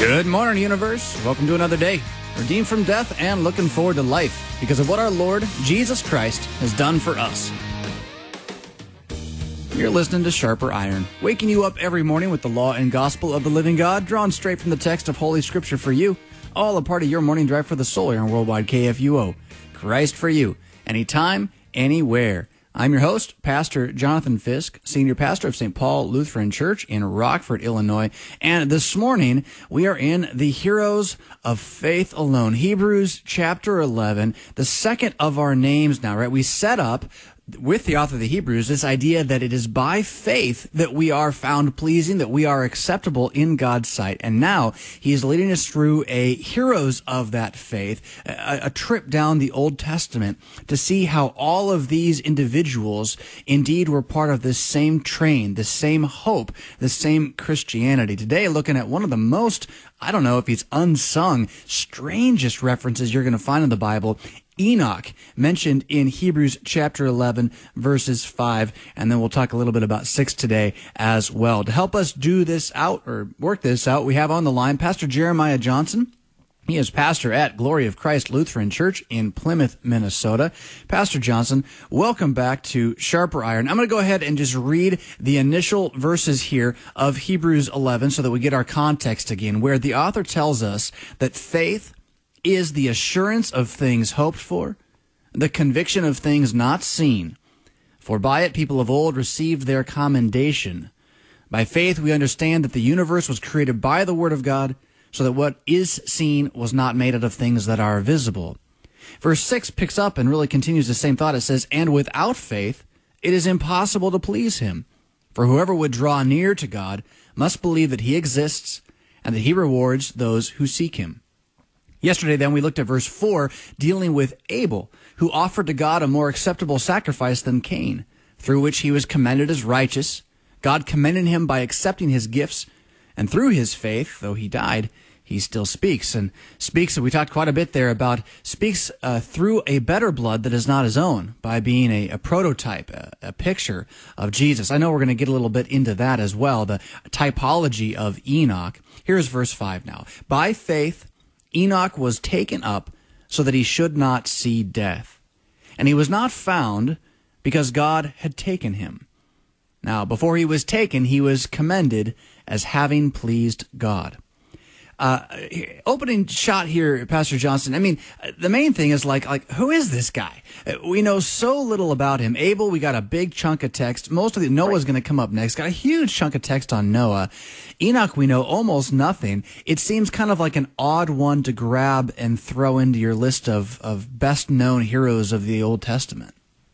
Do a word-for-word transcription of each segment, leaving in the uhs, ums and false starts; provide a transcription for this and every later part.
Good morning, universe. Welcome to another day, redeemed from death and looking forward to life because of what our Lord Jesus Christ has done for us. You're listening to Sharper Iron, waking you up every morning with the law and gospel of the living God, drawn straight from the text of Holy Scripture for you, all a part of your morning drive for the soul here on Worldwide K F U O. Christ for you, anytime, anywhere. I'm your host, Pastor Jonathan Fisk, Senior Pastor of Saint Paul Lutheran Church in Rockford, Illinois. And this morning, we are in the Heroes of Faith Alone, Hebrews chapter eleven, the second of our names now, right? We set up with the author of the Hebrews, this idea that it is by faith that we are found pleasing, that we are acceptable in God's sight. And now he is leading us through a heroes of that faith, a, a trip down the Old Testament to see how all of these individuals indeed were part of this same train, the same hope, the same Christianity. Today, looking at one of the most, I don't know if he's unsung, strangest references you're going to find in the Bible, Enoch, mentioned in Hebrews chapter eleven, verses five, and then we'll talk a little bit about six today as well. To help us do this out, or work this out, we have on the line Pastor Jeremiah Johnson. He is pastor at Glory of Christ Lutheran Church in Plymouth, Minnesota. Pastor Johnson, welcome back to Sharper Iron. I'm going to go ahead and just read the initial verses here of Hebrews eleven so that we get our context again, where the author tells us that faith is the assurance of things hoped for, the conviction of things not seen. For by it people of old received their commendation. By faith we understand that the universe was created by the Word of God, so that what is seen was not made out of things that are visible. Verse six picks up and really continues the same thought. It says, and without faith it is impossible to please him. For whoever would draw near to God must believe that he exists, and that he rewards those who seek him. Yesterday, then, we looked at verse four, dealing with Abel, who offered to God a more acceptable sacrifice than Cain, through which he was commended as righteous. God commended him by accepting his gifts, and through his faith, though he died, he still speaks. And speaks, and we talked quite a bit there about, speaks uh, through a better blood that is not his own, by being a, a prototype, a, a picture of Jesus. I know we're going to get a little bit into that as well, the typology of Enoch. Here's verse five now. By faith, Enoch was taken up so that he should not see death. And he was not found because God had taken him. Now, before he was taken, he was commended as having pleased God. Uh, opening shot here, Pastor Johnson. I mean, the main thing is like, like, who is this guy? We know so little about him. Abel, we got a big chunk of text. Most of the, Noah's going to come up next. Got a huge chunk of text on Noah. Enoch, we know almost nothing. It seems kind of like an odd one to grab and throw into your list of, of best known heroes of the Old Testament.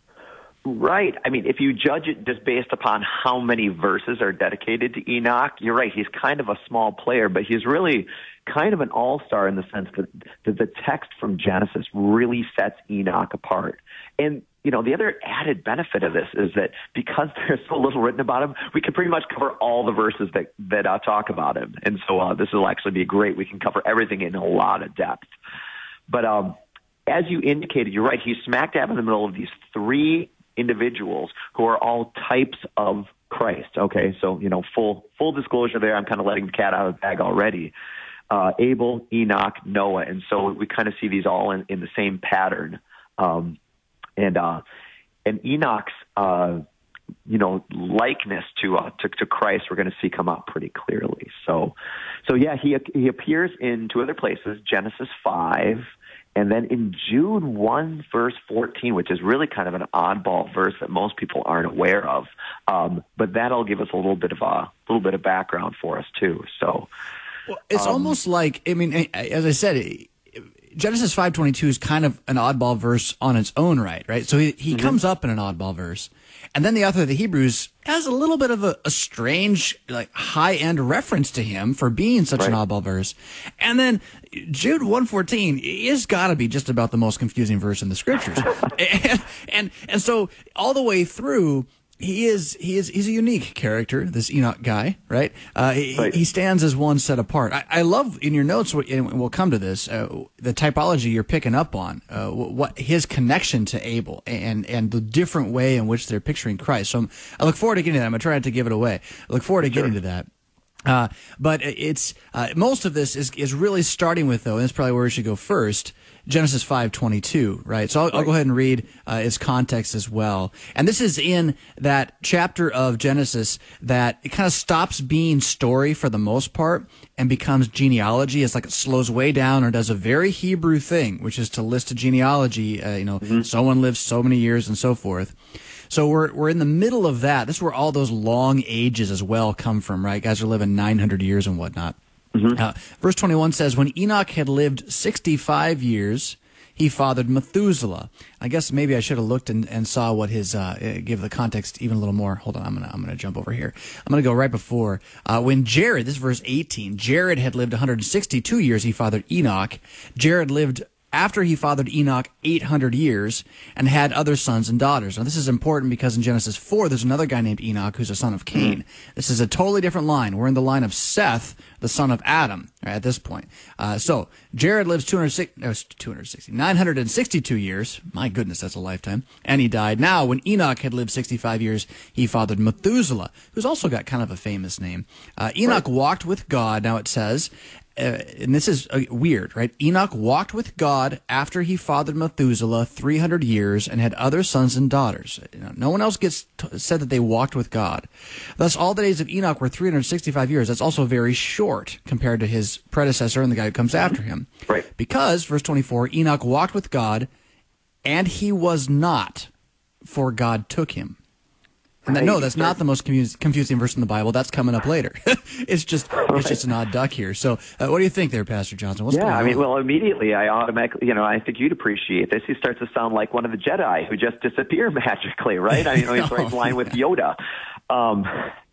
Right. I mean, if you judge it just based upon how many verses are dedicated to Enoch, you're right. He's kind of a small player, but he's really kind of an all-star in the sense that, that the text from Genesis really sets Enoch apart. And, you know, the other added benefit of this is that because there's so little written about him, we can pretty much cover all the verses that, that uh, talk about him. And so uh, this will actually be great. We can cover everything in a lot of depth. But um, as you indicated, you're right. He's smack dab in the middle of these three individuals who are all types of Christ. Okay, so, you know, full full disclosure there, I'm kind of letting the cat out of the bag already. Uh, Abel, Enoch, Noah, and so we kind of see these all in, in the same pattern. Um, and uh, and Enoch's, uh, you know, likeness to, uh, to to Christ, we're going to see come out pretty clearly. So, so yeah, he he appears in two other places, Genesis five. And then in Jude one, verse fourteen, which is really kind of an oddball verse that most people aren't aware of, um, but that'll give us a little bit of a little bit of background for us too. So, well, it's um, almost like, I mean, as I said, Genesis five twenty-two is kind of an oddball verse on its own right, right? So he, he mm-hmm. comes up in an oddball verse, and then the author of the Hebrews has a little bit of a, a strange, like, high-end reference to him for being such right. an oddball verse. And then Jude one fourteen is got to be just about the most confusing verse in the Scriptures. and, and and so all the way through, he is he is he's a unique character, this Enoch guy, right? Uh, he, right. he stands as one set apart. I, I love in your notes, and we'll come to this, uh, the typology you're picking up on, uh, what his connection to Abel and and the different way in which they're picturing Christ. So I'm, I look forward to getting to that. I'm gonna try not to give it away. I look forward to getting sure. to that. Uh, but it's uh, most of this is is really starting with, though, and that's probably where we should go first, Genesis five twenty-two, right? So I'll, right. I'll go ahead and read uh, its context as well. And this is in that chapter of Genesis that it kind of stops being story for the most part and becomes genealogy. It's like it slows way down or does a very Hebrew thing, which is to list a genealogy, uh, you know, mm-hmm. someone lived so many years and so forth. So we're we're in the middle of that. This is where all those long ages as well come from, right? Guys are living nine hundred years and whatnot. Mm-hmm. Uh, verse twenty-one says, when Enoch had lived sixty-five years, he fathered Methuselah. I guess maybe I should have looked and, and saw what his, uh, give the context even a little more. Hold on, I'm going to I'm gonna jump over here. I'm going to go right before. Uh, when Jared, this is verse eighteen, Jared had lived one hundred sixty-two years, he fathered Enoch. Jared lived after he fathered Enoch eight hundred years and had other sons and daughters. Now, this is important because in Genesis four, there's another guy named Enoch who's a son of Cain. This is a totally different line. We're in the line of Seth, the son of Adam, right, at this point. Uh, so, Jared lives two hundred sixty, no, two hundred sixty, nine hundred sixty-two years. My goodness, that's a lifetime. And he died. Now, when Enoch had lived sixty-five years, he fathered Methuselah, who's also got kind of a famous name. Uh, Enoch right. walked with God, now it says, Uh, and this is uh, weird, right? Enoch walked with God after he fathered Methuselah three hundred years and had other sons and daughters. You know, no one else gets t- said that they walked with God. Thus, all the days of Enoch were three hundred sixty-five years. That's also very short compared to his predecessor and the guy who comes after him. Right. Because, verse twenty-four, Enoch walked with God, and he was not, for God took him. And that, no, that's not the most confus- confusing verse in the Bible. That's coming up later. it's just it's just an odd duck here. So uh, what do you think there, Pastor Johnson? What's yeah, going on? I mean, well, immediately I automatically, you know, I think you'd appreciate this. He starts to sound like one of the Jedi who just disappear magically, right? I mean, he's right in line with Yoda. Um,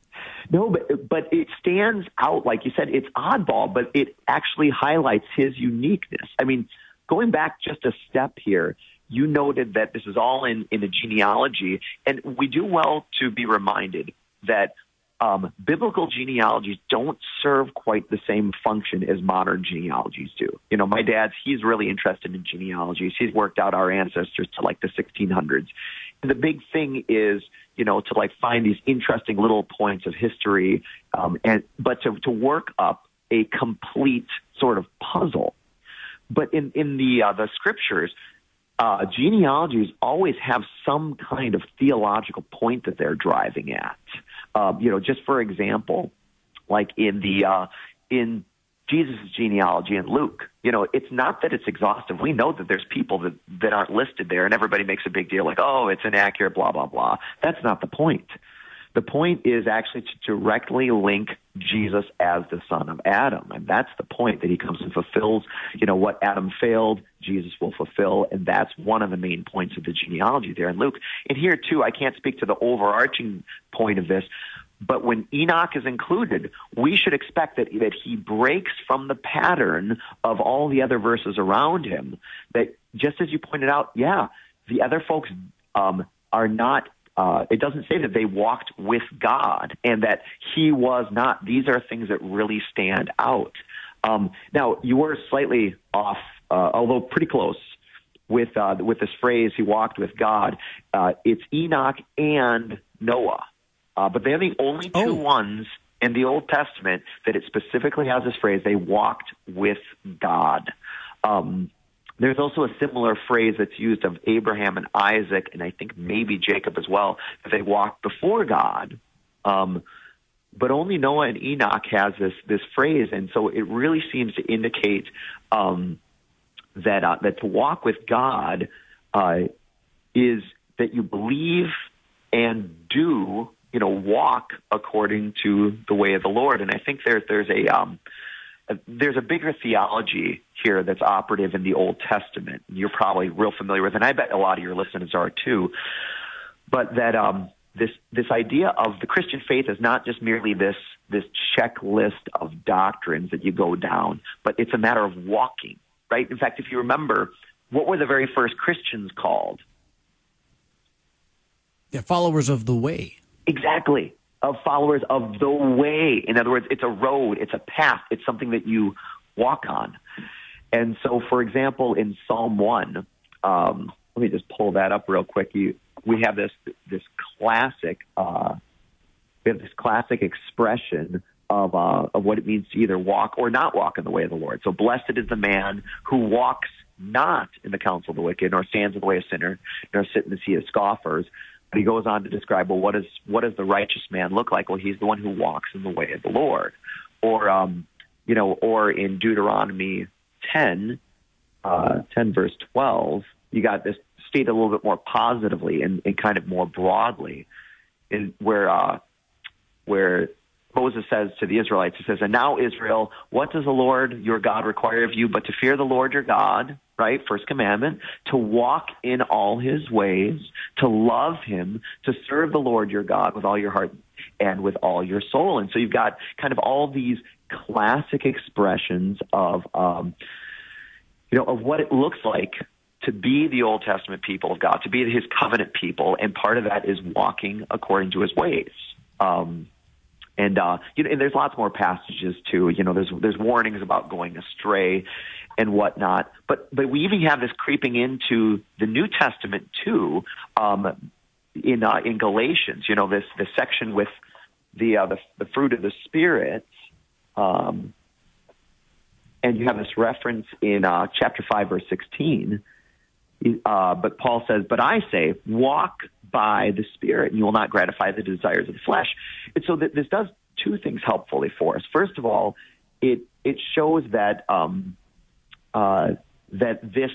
no, but but it stands out, like you said, it's oddball, but it actually highlights his uniqueness. I mean, going back just a step here, you noted that this is all in, in the genealogy, and we do well to be reminded that um, biblical genealogies don't serve quite the same function as modern genealogies do. You know, my dad's, he's really interested in genealogies. He's worked out our ancestors to like the sixteen hundreds. And the big thing is, you know, to like find these interesting little points of history, um, and but to, to work up a complete sort of puzzle. But in, in the uh, the scriptures, Uh, genealogies always have some kind of theological point that they're driving at. Uh, you know, just for example, like in the uh, in Jesus' genealogy in Luke, you know, it's not that it's exhaustive. We know that there's people that, that aren't listed there, and everybody makes a big deal like, oh, it's inaccurate, blah, blah, blah. That's not the point. The point is actually to directly link Jesus as the son of Adam. And that's the point, that he comes and fulfills, you know, what Adam failed, Jesus will fulfill. And that's one of the main points of the genealogy there in Luke. And here, too, I can't speak to the overarching point of this, but when Enoch is included, we should expect that, that he breaks from the pattern of all the other verses around him. That just as you pointed out, yeah, the other folks um, are not Uh, it doesn't say that they walked with God and that he was not. These are things that really stand out. Um, now, you were slightly off, uh, although pretty close, with uh, with this phrase, he walked with God. Uh, it's Enoch and Noah. Uh, but they're the only two oh. ones in the Old Testament that it specifically has this phrase, they walked with God. Um There's also a similar phrase that's used of Abraham and Isaac, and I think maybe Jacob as well, that they walked before God. Um, but only Noah and Enoch has this this phrase, and so it really seems to indicate um, that uh, that to walk with God uh, is that you believe and do, you know, walk according to the way of the Lord. And I think there, there's a um, there's a bigger theology here that's operative in the Old Testament. You're probably real familiar with, and I bet a lot of your listeners are too. But that um, this this idea of the Christian faith is not just merely this this checklist of doctrines that you go down, but it's a matter of walking, right? In fact, if you remember, what were the very first Christians called? Yeah, followers of the way. Exactly. Of followers of the way. In other words, it's a road, it's a path, it's something that you walk on. And so, for example, in Psalm one, um, let me just pull that up real quick. You, we have this this classic uh, we have this classic expression of uh, of what it means to either walk or not walk in the way of the Lord. So blessed is the man who walks not in the counsel of the wicked, nor stands in the way of sinners, nor sit in the seat of scoffers. But he goes on to describe, well, what is what does the righteous man look like? Well, he's the one who walks in the way of the Lord. Or, um, you know, or in Deuteronomy ten, uh, ten verse twelve, you got this stated a little bit more positively and, and kind of more broadly, in where uh, where Moses says to the Israelites, he says, and now, Israel, what does the Lord your God require of you but to fear the Lord your God, right? First commandment, to walk in all his ways, to love him, to serve the Lord your God with all your heart and with all your soul. And so you've got kind of all these classic expressions of, um, you know, of what it looks like to be the Old Testament people of God, to be his covenant people. And part of that is walking according to his ways. Um, And, uh, you know, and there's lots more passages too. You know, there's there's warnings about going astray and whatnot. But but we even have this creeping into the New Testament too. Um, in uh, in Galatians, you know, this this section with the uh, the, the fruit of the Spirit, um, and you have this reference in uh, chapter five, verse sixteen. Uh, but Paul says, "But I say, walk by the Spirit, and you will not gratify the desires of the flesh." And so th- this does two things helpfully for us. First of all, it it shows that um, uh, that this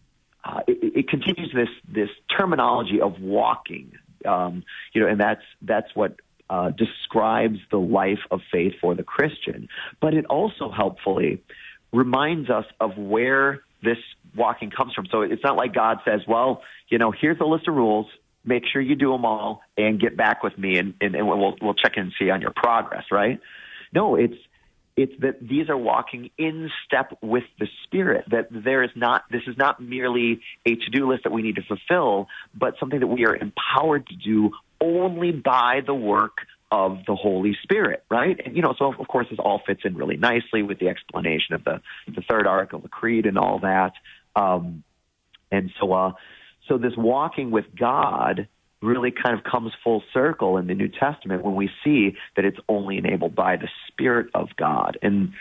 uh, it, it continues this this terminology of walking, um, you know, and that's that's what uh, describes the life of faith for the Christian. But it also helpfully reminds us of where this walking comes from. So it's not like God says, well, you know, here's a list of rules, make sure you do them all and get back with me and, and, and we'll, we'll check in and see on your progress, right? No, it's, it's that these are walking in step with the Spirit, that there is not, this is not merely a to-do list that we need to fulfill, but something that we are empowered to do only by the work of the Holy Spirit, right? And, you know, so of course this all fits in really nicely with the explanation of the, the third article of the Creed and all that. Um, and so, uh, so this walking with God really kind of comes full circle in the New Testament when we see that it's only enabled by the Spirit of God. And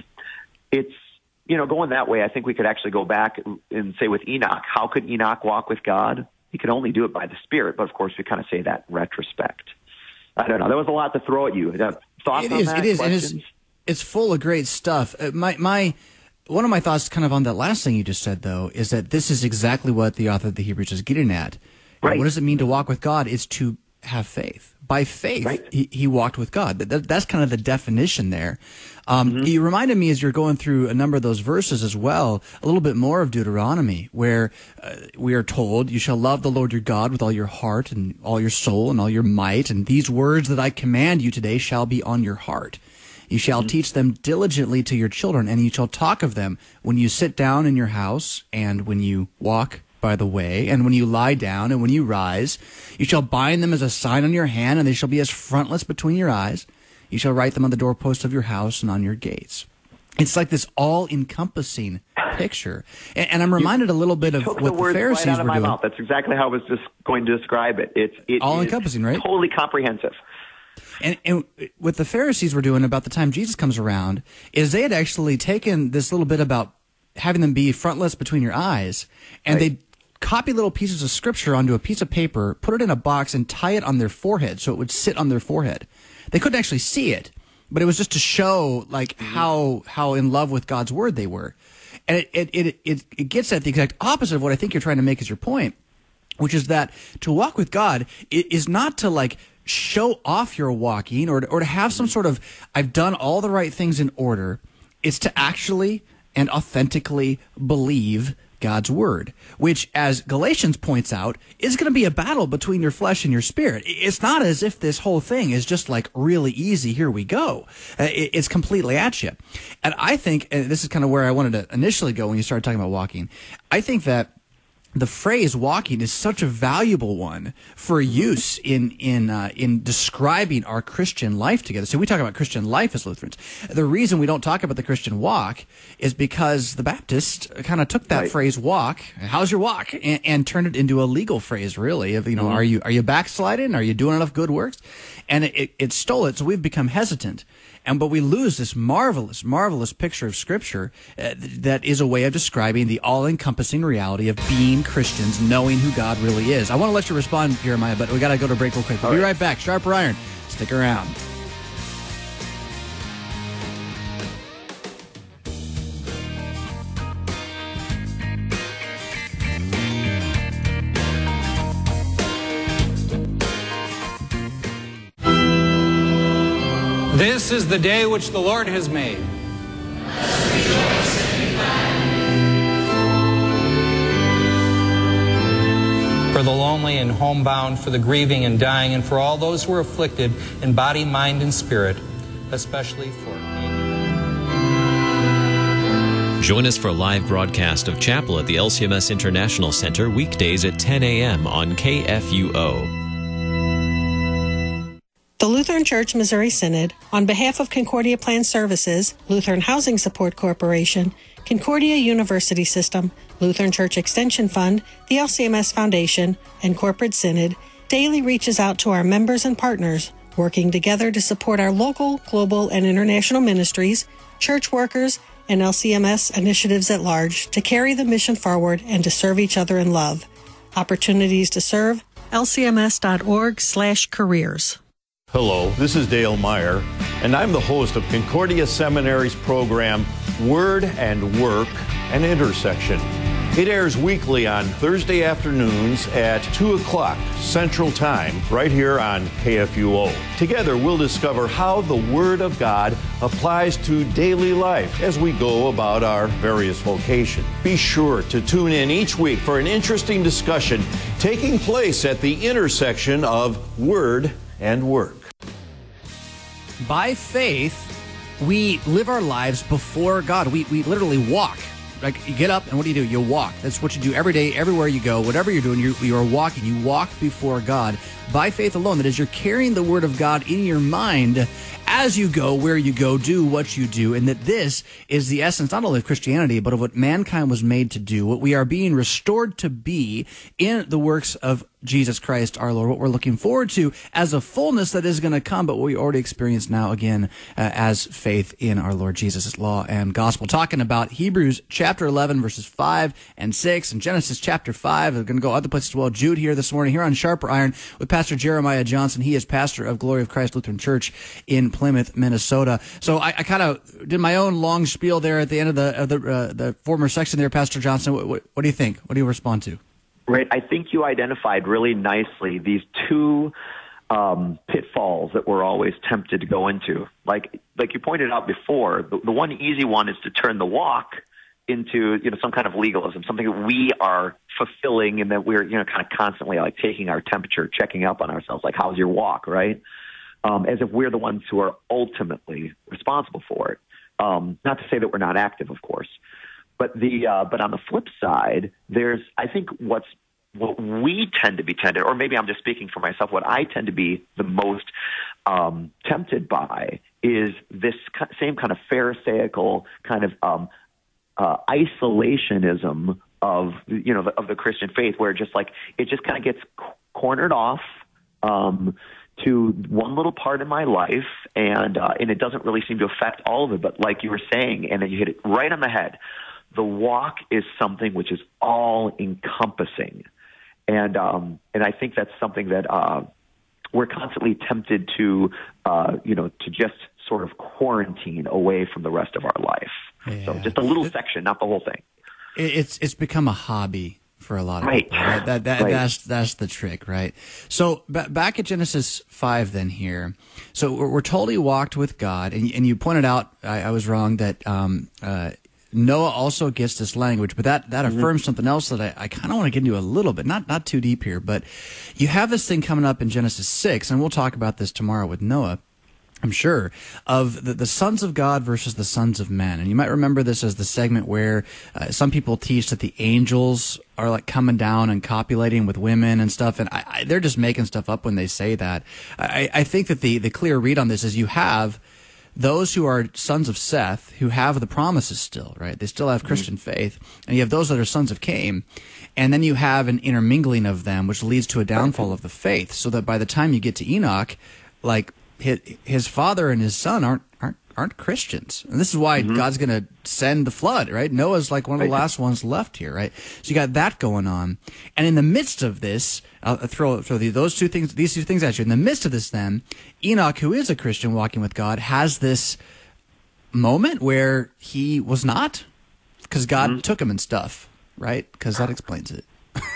it's, you know, going that way, I think we could actually go back and say with Enoch, how could Enoch walk with God? He could only do it by the Spirit, but of course we kind of say that in retrospect. I don't know. There was a lot to throw at you. Thoughts it on is, that? It is. It Questions? is. It's full of great stuff. Uh, my my. One of my thoughts kind of on that last thing you just said, though, is that this is exactly what the author of the Hebrews is getting at. Right. What does it mean to walk with God? It's to have faith. By faith, right. he, he walked with God. That, that's kind of the definition there. Um, mm-hmm. You reminded me as you're going through a number of those verses as well, a little bit more of Deuteronomy, where uh, we are told, you shall love the Lord your God with all your heart and all your soul and all your might, and these words that I command you today shall be on your heart. You shall mm-hmm. teach them diligently to your children, and you shall talk of them when you sit down in your house, and when you walk by the way, and when you lie down, and when you rise. You shall bind them as a sign on your hand, and they shall be as frontlets between your eyes. You shall write them on the doorposts of your house and on your gates. It's like this all-encompassing picture. And, and I'm reminded you, a little bit of what the, the Pharisees right out of were my doing. Mouth. That's exactly how I was just going to describe it. It's it all-encompassing, right? Totally comprehensive. And, and what the Pharisees were doing about the time Jesus comes around is they had actually taken this little bit about having them be frontlets between your eyes, and right. they copy little pieces of scripture onto a piece of paper, put it in a box, and tie it on their forehead so it would sit on their forehead. They couldn't actually see it, but it was just to show like mm-hmm. how how in love with God's word they were. And it it, it it it gets at the exact opposite of what I think you're trying to make as your point, which is that to walk with God is not to like show off your walking or to, or to have some sort of I've done all the right things in order. It's to actually and authentically believe God's word, which, as Galatians points out, is going to be a battle between your flesh and your spirit. It's not as if this whole thing is just like really easy, here we go. It's completely at you. And I think, and this is kind of where I wanted to initially go when you started talking about walking, I think that the phrase walking is such a valuable one for use in in uh, in describing our Christian life together. So we talk about Christian life as Lutherans. The reason we don't talk about the Christian walk is because the Baptists kind of took that right. phrase "walk," how's your walk, and, and turned it into a legal phrase, really. Of you know, mm-hmm. are you are you backsliding? Are you doing enough good works? And it, it, it stole it, so we've become hesitant. And but we lose this marvelous, marvelous picture of Scripture uh, that is a way of describing the all-encompassing reality of being Christians, knowing who God really is. I want to let you respond, Jeremiah, but we got to go to break real quick. We'll all be right. right back. Sharper Iron. Stick around. This is the day which the Lord has made. Let's rejoice and be glad. For the lonely and homebound, for the grieving and dying, and for all those who are afflicted in body, mind, and spirit, especially for... Join us for a live broadcast of Chapel at the L C M S International Center weekdays at ten a.m. on K F U O. The Lutheran Church Missouri Synod, on behalf of Concordia Plan Services, Lutheran Housing Support Corporation, Concordia University System, Lutheran Church Extension Fund, the L C M S Foundation, and Corporate Synod, daily reaches out to our members and partners, working together to support our local, global, and international ministries, church workers, and L C M S initiatives at large to carry the mission forward and to serve each other in love. Opportunities to serve, L C M S dot org slash careers. Hello, this is Dale Meyer, and I'm the host of Concordia Seminary's program, Word and Work, an Intersection. It airs weekly on Thursday afternoons at two o'clock Central Time, right here on K F U O. Together, we'll discover how the Word of God applies to daily life as we go about our various vocations. Be sure to tune in each week for an interesting discussion taking place at the intersection of Word and Work. By faith, we live our lives before God. We we literally walk. Like, you get up, and what do you do? You walk. That's what you do every day, everywhere you go. Whatever you're doing, you you are walking. You walk before God by faith alone. That is, you're carrying the Word of God in your mind as you go, where you go, do what you do, and that this is the essence not only of Christianity, but of what mankind was made to do, what we are being restored to be in the works of Jesus Christ our Lord, what we're looking forward to as a fullness that is going to come, but what we already experience now again uh, as faith in our Lord Jesus' law and gospel. Talking about Hebrews chapter eleven, verses five and six, and Genesis chapter five. We're going to go other places as well. Jude here this morning, here on Sharper Iron with Pastor Jeremiah Johnson. He is pastor of Glory of Christ Lutheran Church in Plymouth, Minnesota. So I, I kind of did my own long spiel there at the end of the, of the, uh, the former section there, Pastor Johnson. What, what, what do you think? What do you respond to? Right. I think you identified really nicely these two um, pitfalls that we're always tempted to go into. Like like you pointed out before, the, the one easy one is to turn the walk into, you know, some kind of legalism, something that we are fulfilling and that we're, you know, kind of constantly like taking our temperature, checking up on ourselves, like, how's your walk, right? Um, as if we're the ones who are ultimately responsible for it. Um, not to say that we're not active, of course. But the uh, but on the flip side, there's I think what's what we tend to be tempted, or maybe I'm just speaking for myself. What I tend to be the most um, tempted by is this same kind of Pharisaical kind of um, uh, isolationism of you know the, of the Christian faith, where just like it just kind of gets cornered off um, to one little part in my life, and uh, and it doesn't really seem to affect all of it. But like you were saying, and then you hit it right on the head. The walk is something which is all-encompassing, and um, and I think that's something that uh, we're constantly tempted to, uh, you know, to just sort of quarantine away from the rest of our life. Yeah. So just a little section, not the whole thing. It's it's become a hobby for a lot of right. people. Right? That that right. that's that's the trick, right? So b- back at Genesis five, then here. So we're, we're told he walked with God, and and you pointed out I, I was wrong that. Um, uh, Noah also gets this language, but that, that mm-hmm. affirms something else that I, I kind of want to get into a little bit, not not too deep here, but you have this thing coming up in Genesis six, and we'll talk about this tomorrow with Noah, I'm sure, of the, the sons of God versus the sons of men. And you might remember this as the segment where uh, some people teach that the angels are like coming down and copulating with women and stuff, and I, I, they're just making stuff up when they say that. I, I think that the, the clear read on this is you have those who are sons of Seth, who have the promises still, right? They still have Christian mm-hmm. faith. And you have those that are sons of Cain. And then you have an intermingling of them, which leads to a downfall of the faith. So that by the time you get to Enoch, like his, his father and his son aren't aren't aren't Christians. And this is why mm-hmm. God's going to send the flood, right? Noah's like one of the last ones left here, right? So you got that going on. And in the midst of this, I'll throw, throw the, those two things, these two things at you. In the midst of this then, Enoch, who is a Christian walking with God, has this moment where he was not, because God mm-hmm. took him and stuff, right? Because that explains it.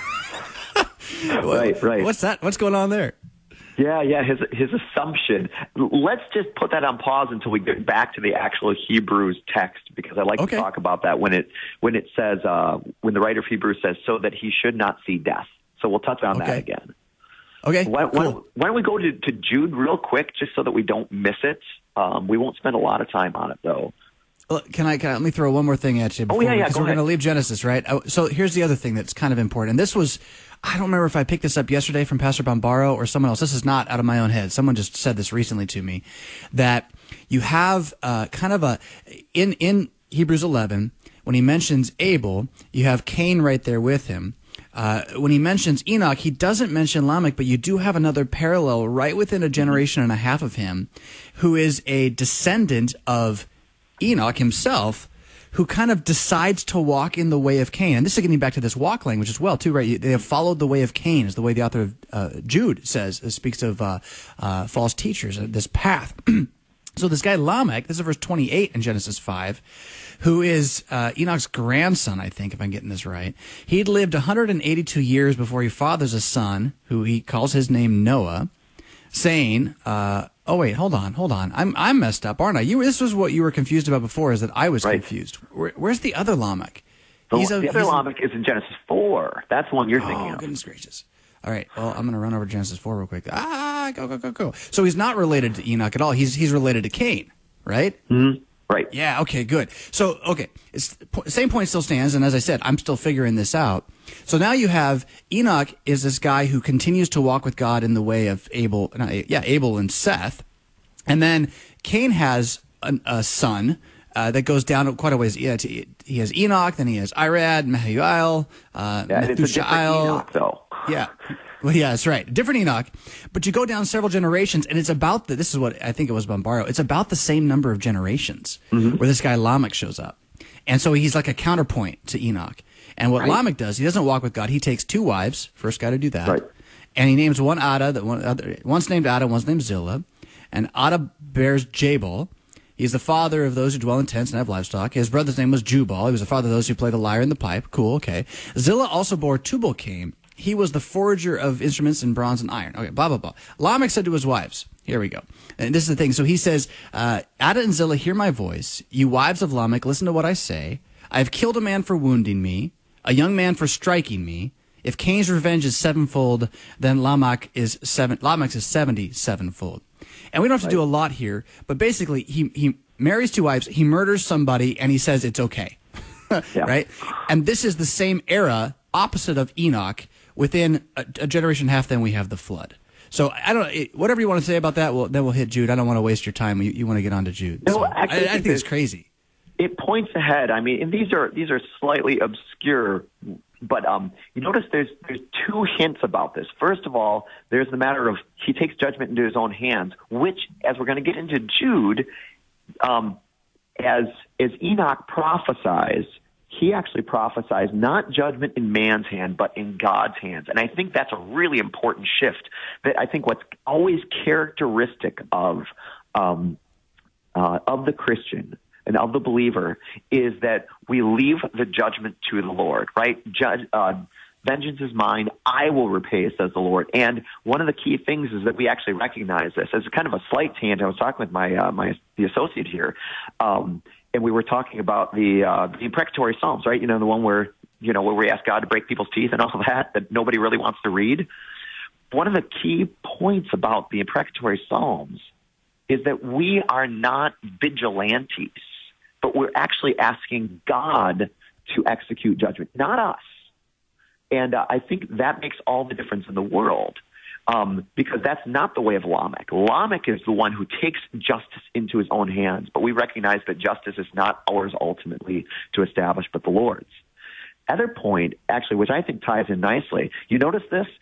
Right, right. What's that? What's going on there? Yeah, yeah, his his assumption. Let's just put that on pause until we get back to the actual Hebrews text, because I like okay. to talk about that when it when it says uh, when the writer of Hebrews says so that he should not see death. So we'll touch on okay. that again. Okay. Why, cool. why, why don't we go to, to Jude real quick, just so that we don't miss it? Um, we won't spend a lot of time on it, though. Can I, can I let me throw one more thing at you? Oh, yeah, yeah, Because we're going to leave Genesis, right? So here's the other thing that's kind of important. And this was, I don't remember if I picked this up yesterday from Pastor Bombaro or someone else. This is not out of my own head. Someone just said this recently to me, that you have uh, kind of a, in, in Hebrews eleven, when he mentions Abel, you have Cain right there with him. Uh, when he mentions Enoch, he doesn't mention Lamech, but you do have another parallel right within a generation and a half of him, who is a descendant of Enoch himself, who kind of decides to walk in the way of Cain. And this is getting back to this walk language as well, too, right? They have followed the way of Cain, is the way the author of uh, Jude says, uh, speaks of uh, uh, false teachers, uh, this path. So this guy Lamech, this is verse twenty-eight in Genesis five, who is uh, Enoch's grandson, I think, if I'm getting this right. He'd lived one hundred eighty-two years before he fathers a son, who he calls his name Noah, saying, uh, oh, wait, hold on, hold on. I'm I'm messed up, aren't I? You, this was what you were confused about before, is that I was right. confused. Where, where's the other Lamech? The, he's a, the other he's Lamech a, is in Genesis four. That's the one you're oh, thinking of. Oh, goodness gracious. All right, well, I'm going to run over to Genesis four real quick. Ah, go, go, go, go. So he's not related to Enoch at all. He's he's related to Cain, right? Mm-hmm. Right. Yeah, okay, good. So, okay, it's, same point still stands, and as I said, I'm still figuring this out. So now you have Enoch is this guy who continues to walk with God in the way of Abel, not, yeah, Abel and Seth. And then Cain has a, a son uh, that goes down quite a ways. Yeah, he has Enoch, then he has Irad, Mahaziel, uh, yeah, Methuselah. It's a different Enoch, though. Yeah. Well, yeah, that's right. Different Enoch. But you go down several generations, and it's about the, this is what I think it was Bombaro, it's about the same number of generations mm-hmm. where this guy Lamech shows up. And so he's like a counterpoint to Enoch. And what right. Lamech does, he doesn't walk with God. He takes two wives, first guy to do that. Right. And he names one Ada, that one other, one's named Ada, one's named Zillah. And Ada bears Jabal. He's the father of those who dwell in tents and have livestock. His brother's name was Jubal. He was the father of those who play the lyre and the pipe. Cool, okay. Zillah also bore Tubal-Cain. He was the forager of instruments in bronze and iron. Okay, blah, blah, blah. Lamech said to his wives, here we go. And this is the thing. So he says, uh, Ada and Zillah, hear my voice. You wives of Lamech, listen to what I say. I have killed a man for wounding me, a young man for striking me. If Cain's revenge is sevenfold, then Lamech is seven, Lamech's is seventy sevenfold. And we don't have to right. do a lot here, but basically he, he marries two wives, he murders somebody, and he says it's okay. yeah. Right? And this is the same era, opposite of Enoch. Within a, a generation and a half, then we have the flood. So I don't know, whatever you want to say about that, well, then we'll hit Jude. I don't want to waste your time. You, you want to get on to Jude. No, so actually, I, I think it's crazy. It points ahead. I mean, and these are these are slightly obscure, but um, you notice there's there's two hints about this. First of all, there's the matter of he takes judgment into his own hands, which, as we're going to get into Jude, um, as as Enoch prophesies, he actually prophesies not judgment in man's hand, but in God's hands. And I think that's a really important shift. That I think what's always characteristic of um, uh, of the Christian and of the believer is that we leave the judgment to the Lord, right? Judge, uh, vengeance is mine, I will repay, says the Lord. And one of the key things is that we actually recognize this. As kind of a slight tangent, I was talking with my uh, my the associate here, um, and we were talking about the uh, the imprecatory Psalms, right? You know, the one where you know where we ask God to break people's teeth and all that that nobody really wants to read. One of the key points about the imprecatory Psalms is that we are not vigilantes, but we're actually asking God to execute judgment, not us. And uh, I think that makes all the difference in the world, um, because that's not the way of Lamech. Lamech is the one who takes justice into his own hands, but we recognize that justice is not ours ultimately to establish, but the Lord's. Other point, actually, which I think ties in nicely, you notice this?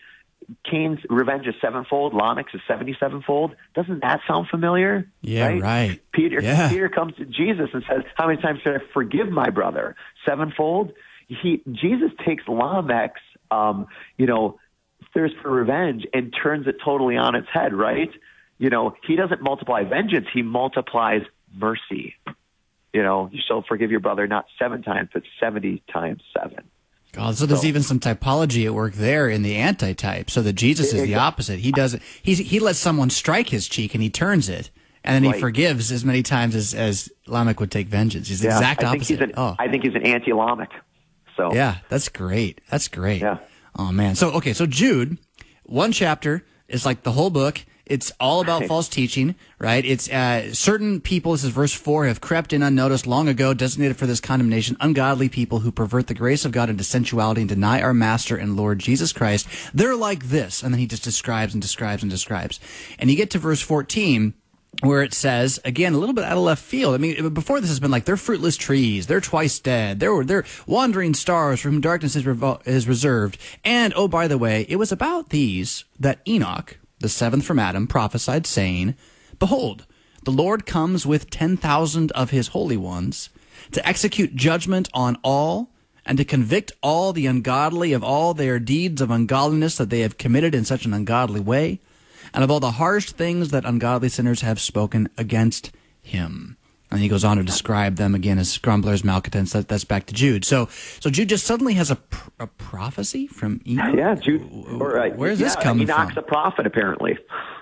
Cain's revenge is sevenfold, Lamech's is seventy-sevenfold. Doesn't that sound familiar? Yeah, right. right. Peter, yeah. Peter comes to Jesus and says, how many times should I forgive my brother? Sevenfold? He, Jesus takes Lamech's, um, you know, thirst for revenge and turns it totally on its head, right? You know, he doesn't multiply vengeance, he multiplies mercy. You know, you shall forgive your brother not seven times, but seventy times seven. God, so there's so, even some typology at work there in the antitype, so that Jesus is the opposite. He does it. He he lets someone strike his cheek and he turns it, and then right. he forgives as many times as, as Lamech would take vengeance. He's the yeah, exact I opposite. Think he's an, oh. I think he's an anti-Lamech. So yeah, that's great. That's great. Yeah. Oh man. So okay, so Jude, one chapter is like the whole book. It's all about right. false teaching, right? It's uh, certain people, this is verse four, have crept in unnoticed long ago, designated for this condemnation, ungodly people who pervert the grace of God into sensuality and deny our Master and Lord Jesus Christ. They're like this. And then he just describes and describes and describes. And you get to verse fourteen, where it says, again, a little bit out of left field. I mean, before this has been like, they're fruitless trees, they're twice dead, they're, they're wandering stars for whom darkness is, revol- is reserved. And, oh, by the way, it was about these that Enoch, the seventh from Adam, prophesied, saying, behold, the Lord comes with ten thousand of his holy ones to execute judgment on all and to convict all the ungodly of all their deeds of ungodliness that they have committed in such an ungodly way, and of all the harsh things that ungodly sinners have spoken against him. And he goes on to describe them again as grumblers, malcontents. That, that's back to Jude. So, so Jude just suddenly has a, pr- a prophecy from Enoch. Yeah, Jude. Or, uh, Where's yeah, this coming Enoch's from? a prophet, apparently.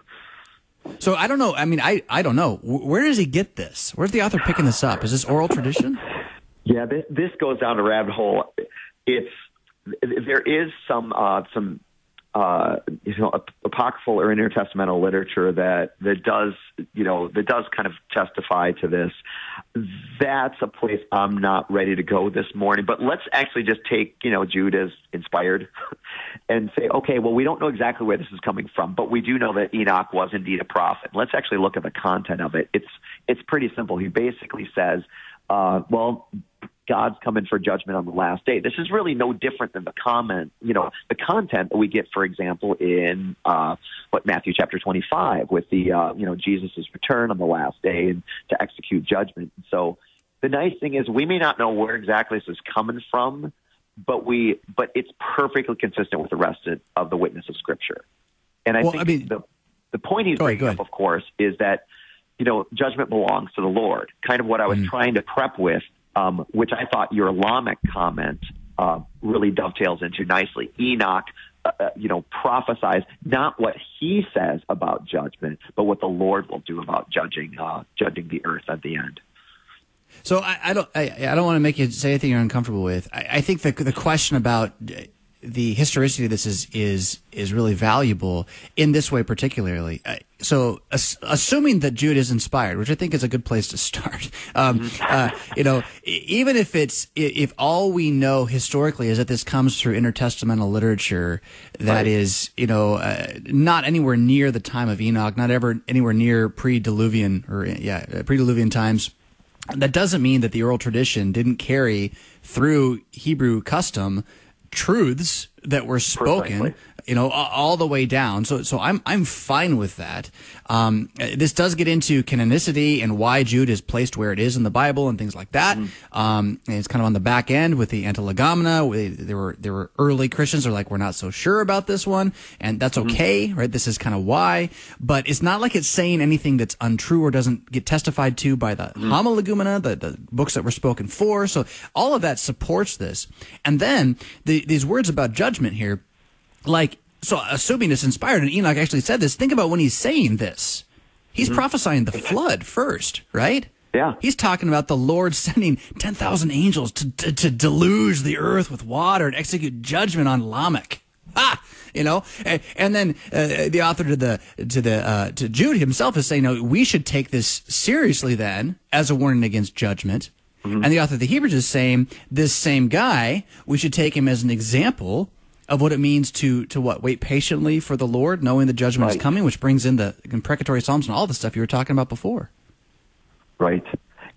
So I don't know. I mean, I, I don't know. Where does he get this? Where's the author picking this up? Is this oral tradition? Yeah, this, this goes down a rabbit hole. It's there is some uh, some. Uh, you know, apocryphal or intertestamental literature that, that does, you know, that does kind of testify to this. That's a place I'm not ready to go this morning. But let's actually just take, you know, Jude as inspired and say, okay, well, we don't know exactly where this is coming from, but we do know that Enoch was indeed a prophet. Let's actually look at the content of it. It's it's pretty simple. He basically says, uh, well, God's coming for judgment on the last day. This is really no different than the comment, you know, the content that we get, for example, in uh, what Matthew chapter twenty-five with the, uh, you know, Jesus' return on the last day and to execute judgment. So the nice thing is we may not know where exactly this is coming from, but we, but it's perfectly consistent with the rest of the witness of Scripture. And I well, think I mean, the the point he's go ahead, bringing go up, ahead. of course, is that, you know, judgment belongs to the Lord. Kind of what I was mm. trying to prep with. Um, which I thought your Lamech comment uh, really dovetails into nicely. Enoch, uh, you know, prophesies not what he says about judgment, but what the Lord will do about judging, uh, judging the earth at the end. So I, I don't, I, I don't want to make you say anything you're uncomfortable with. I, I think the the question about the historicity of this is is is really valuable in this way, particularly. So, ass- assuming that Jude is inspired, which I think is a good place to start, um, uh, you know, even if it's if all we know historically is that this comes through intertestamental literature that right. is, you know, uh, not anywhere near the time of Enoch, not ever anywhere near pre-Diluvian or yeah, pre-Diluvian times. That doesn't mean that the oral tradition didn't carry through Hebrew custom truths that were spoken, Precisely. you know, all the way down. So, so I'm I'm fine with that. Um, this does get into canonicity and why Jude is placed where it is in the Bible and things like that. Mm. Um, and it's kind of on the back end with the Antilegomena. We, there were there were early Christians who are like, we're not so sure about this one, and that's okay, mm. right? This is kind of why, but it's not like it's saying anything that's untrue or doesn't get testified to by the mm. Homilegomena, the the books that were spoken for. So all of that supports this, and then the, these words about judgment here, like. So, assuming it's inspired, and Enoch actually said this, think about when he's saying this. He's mm-hmm. prophesying the flood first, right? Yeah. He's talking about the Lord sending ten thousand angels to, to, to deluge the earth with water and execute judgment on Lamech. Ah! You know? And, and then uh, the author to the to the uh, to Jude himself is saying, no, we should take this seriously then as a warning against judgment. Mm-hmm. And the author of the Hebrews is saying, this same guy, we should take him as an example of what it means to, to what? Wait patiently for the Lord, knowing the judgment right. is coming, which brings in the imprecatory psalms and all the stuff you were talking about before. Right.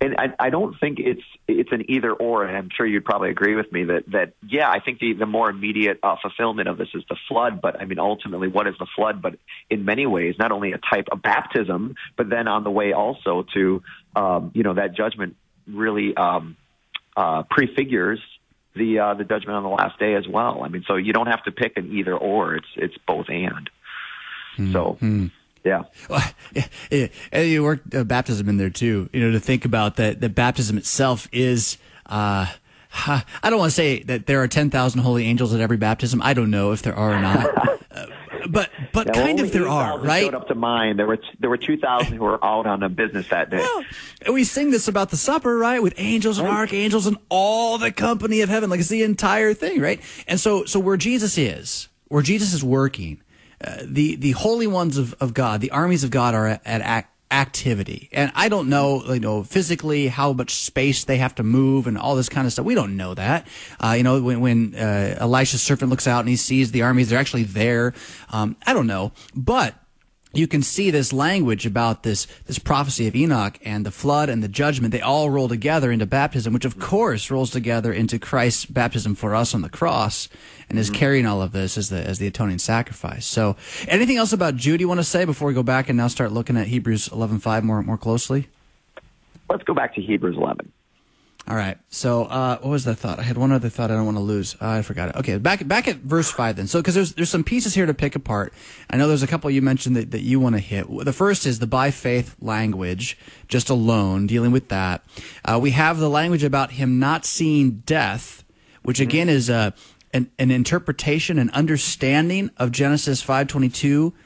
And I, I don't think it's it's an either or, and I'm sure you'd probably agree with me that, that yeah, I think the, the more immediate uh, fulfillment of this is the flood, but I mean, ultimately, what is the flood? But in many ways, not only a type of baptism, but then on the way also to, um, you know, that judgment really um, uh, prefigures the uh, the judgment on the last day as well. I mean, so you don't have to pick an either or, it's, it's both and. Mm-hmm. So... Yeah. Well, yeah, yeah. You worked uh, baptism in there too. You know, to think about that, the baptism itself is. Uh, I don't want to say that there are ten thousand holy angels at every baptism. I don't know if there are or not, uh, but but yeah, kind of there are, right? Showed up to mine. There were there were two thousand who were out on a business that day. Well, we sing this about the supper, right? With angels and right. archangels and all the company of heaven, like it's the entire thing, right? And so so where Jesus is, where Jesus is working. Uh, the the holy ones of, of God, the armies of God are at, at ac- activity, and I don't know, you know, physically how much space they have to move and all this kind of stuff. We don't know that. Uh, you know, when when uh, Elisha's servant looks out and he sees the armies, they're actually there. Um, I don't know, but you can see this language about this this prophecy of Enoch and the flood and the judgment. They all roll together into baptism, which of course rolls together into Christ's baptism for us on the cross, and is mm-hmm. carrying all of this as the as the atoning sacrifice. So, anything else about Jude you want to say before we go back and now start looking at Hebrews eleven five more more closely? Let's go back to Hebrews eleven. All right. So, uh, what was that thought? I had one other thought I don't want to lose. Uh, I forgot it. Okay, back back at verse five then. So, because there's there's some pieces here to pick apart. I know there's a couple you mentioned that, that you want to hit. The first is the by faith language, just alone, dealing with that. Uh, we have the language about him not seeing death, which again is a an, an interpretation, an understanding of Genesis five twenty-two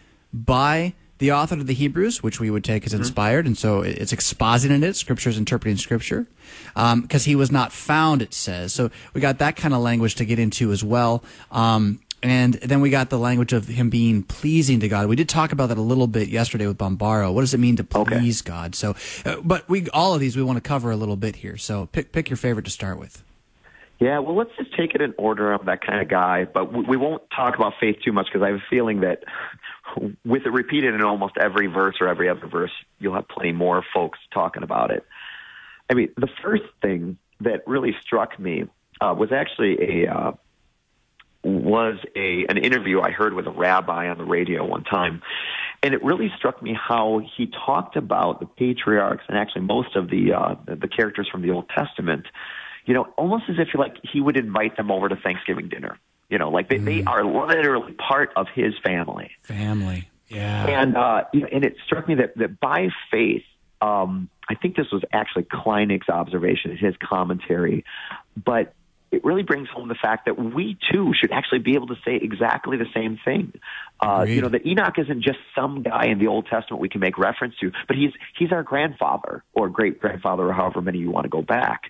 by the author of the Hebrews, which we would take as inspired, and so it's expositing it. Scripture is interpreting Scripture, because um, he was not found, it says. So we got that kind of language to get into as well. Um, and then we got the language of him being pleasing to God. We did talk about that a little bit yesterday with Bombaro. What does it mean to please okay. God? So, uh, but we all of these we want to cover a little bit here. So pick pick your favorite to start with. Yeah, well, let's just take it in order. I'm that kind of guy, but we won't talk about faith too much because I have a feeling that with it repeated in almost every verse or every other verse, you'll have plenty more folks talking about it. I mean, the first thing that really struck me uh, was actually a uh, was a an interview I heard with a rabbi on the radio one time, and it really struck me how he talked about the patriarchs and actually most of the uh, the characters from the Old Testament. You know, almost as if like he would invite them over to Thanksgiving dinner. You know, like they, mm. they are literally part of his family. Family, yeah. And uh, you know, and it struck me that, that by faith, um, I think this was actually Kleinig's observation in his commentary, but it really brings home the fact that we too should actually be able to say exactly the same thing. Uh, you know, that Enoch isn't just some guy in the Old Testament we can make reference to, but he's he's our grandfather or great grandfather or however many you want to go back.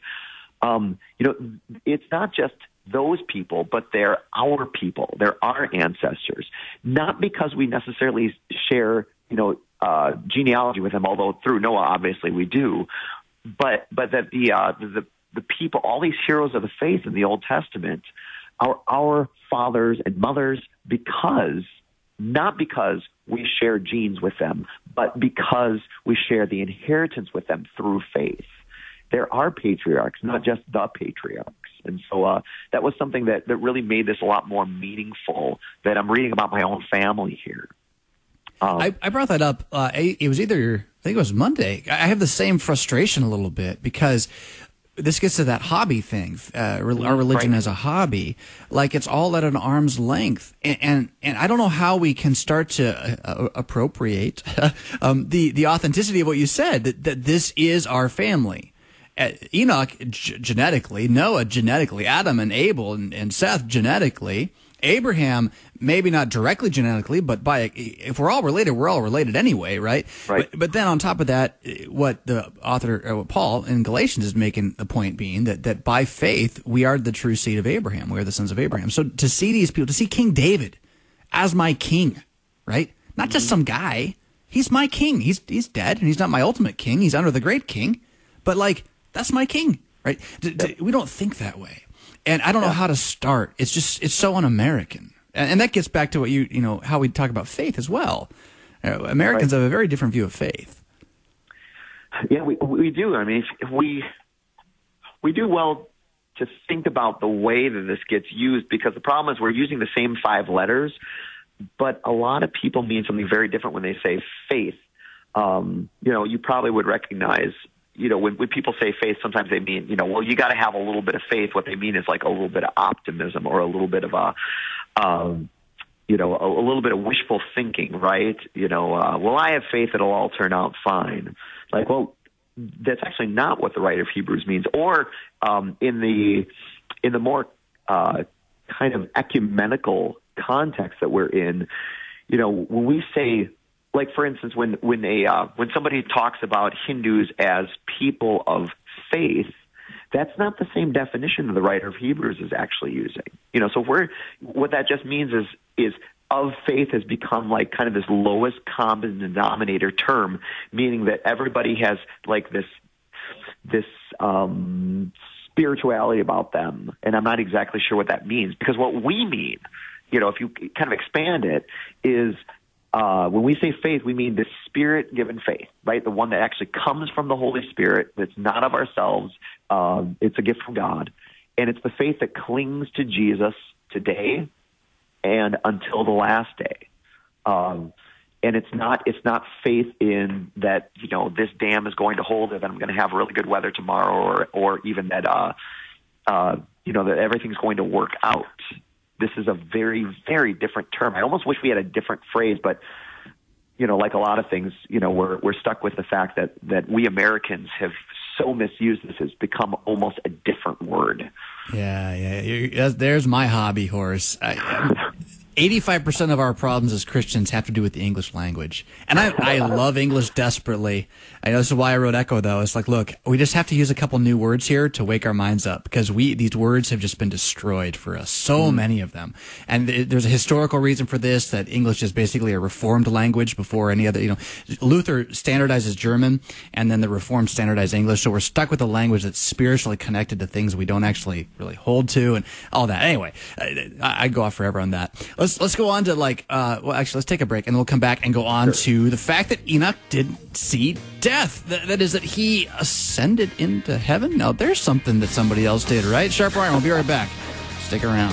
Um, you know, it's not just those people, but they're our people. They're our ancestors. Not because we necessarily share, you know, uh, genealogy with them, although through Noah, obviously we do, but, but that the, uh, the, the people, all these heroes of the faith in the Old Testament are our fathers and mothers because, not because we share genes with them, but because we share the inheritance with them through faith. There are patriarchs, not just the patriarchs. And so uh, that was something that, that really made this a lot more meaningful, that I'm reading about my own family here. Um, I, I brought that up. Uh, it was either, I think it was Monday. I have the same frustration a little bit because this gets to that hobby thing, uh, our religion right. as a hobby. Like it's all at an arm's length. And, and, and I don't know how we can start to uh, appropriate um, the, the authenticity of what you said, that, that this is our family. Enoch g- genetically, Noah genetically, Adam and Abel and, and Seth genetically, Abraham maybe not directly genetically, but by if we're all related, we're all related anyway, right? Right. But, but then on top of that, what the author, or what Paul in Galatians is making the point being that that by faith we are the true seed of Abraham, we are the sons of Abraham. So to see these people, to see King David as my king, right? Not just some guy. He's my king. He's he's dead, and he's not my ultimate king. He's under the great king, but like. That's my king, right? D- d- we don't think that way. And I don't know how to start. It's just, it's so un-American. And, and that gets back to what you, you know, how we talk about faith as well. Uh, Americans right. have a very different view of faith. Yeah, we we do. I mean, if we we do well to think about the way that this gets used, because the problem is we're using the same five letters, but a lot of people mean something very different when they say faith. Um, you know, you probably would recognize, you know, when, when people say faith, sometimes they mean, you know, well, you got to have a little bit of faith. What they mean is like a little bit of optimism or a little bit of a, um, you know, a, a little bit of wishful thinking, right? You know, uh, well, I have faith it'll all turn out fine. Like, well, that's actually not what the writer of Hebrews means. Or um, in the in the more uh, kind of ecumenical context that we're in, you know, when we say, like, for instance, when when a uh, when somebody talks about Hindus as people of faith, that's not the same definition that the writer of Hebrews is actually using. You know, so we're what that just means is is of faith has become like kind of this lowest common denominator term, meaning that everybody has like this this um, spirituality about them, and I'm not exactly sure what that means, because what we mean, you know, if you kind of expand it, is uh, when we say faith, we mean the Spirit-given faith, right? The one that actually comes from the Holy Spirit, that's not of ourselves. Um, it's a gift from God, and it's the faith that clings to Jesus today and until the last day. Um, and it's not it's not faith in that, you know, this dam is going to hold it, that I'm going to have really good weather tomorrow, or or even that uh, uh, you know, that everything's going to work out. This is a very, very different term. I almost wish we had a different phrase, but, you know, like a lot of things, you know, we're we're stuck with the fact that that we Americans have so misused this. Has become almost a different word. Yeah, yeah. You're, there's my hobby horse. I, eighty-five percent of our problems as Christians have to do with the English language. And I, I love English desperately. I know this is why I wrote Echo, though. It's like, look, we just have to use a couple new words here to wake our minds up, because we these words have just been destroyed for us, so mm. many of them. And th- there's a historical reason for this, that English is basically a Reformed language before any other, you know. Luther standardizes German, and then the Reformed standardized English, so we're stuck with a language that's spiritually connected to things we don't actually really hold to, and all that. Anyway, I, I go off forever on that. Let's let's go on to, like, uh, well, actually, let's take a break, and then we'll come back and go on sure. to the fact that Enoch didn't see death. That, that is, that he ascended into heaven. Now, there's something that somebody else did, right? Sharp Iron, we'll be right back. Stick around.